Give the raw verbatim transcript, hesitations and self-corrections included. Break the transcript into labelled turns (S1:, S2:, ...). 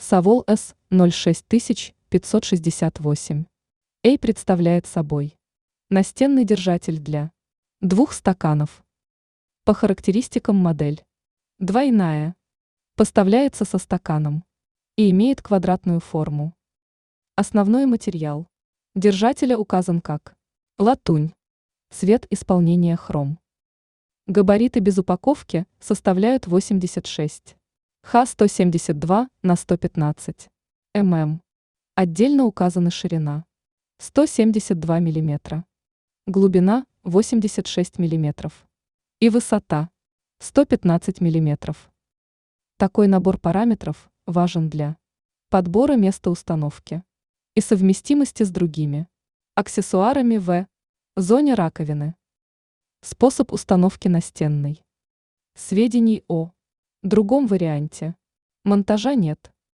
S1: Savol эс ноль шесть пятьсот шестьдесят восемь. Эй представляет собой настенный держатель для двух стаканов. По характеристикам модель двойная, поставляется со стаканом и имеет квадратную форму. Основной материал держателя указан как латунь, цвет исполнения хром. Габариты без упаковки составляют восемьдесят шесть ха сто семьдесят два на сто пятнадцать мм. Отдельно указана ширина сто семьдесят два миллиметра, глубина восемьдесят шесть миллиметров и высота сто пятнадцать миллиметров. Такой набор параметров важен для подбора места установки и совместимости с другими аксессуарами в зоне раковины. Способ установки настенной. Сведений о другом варианте монтажа нет.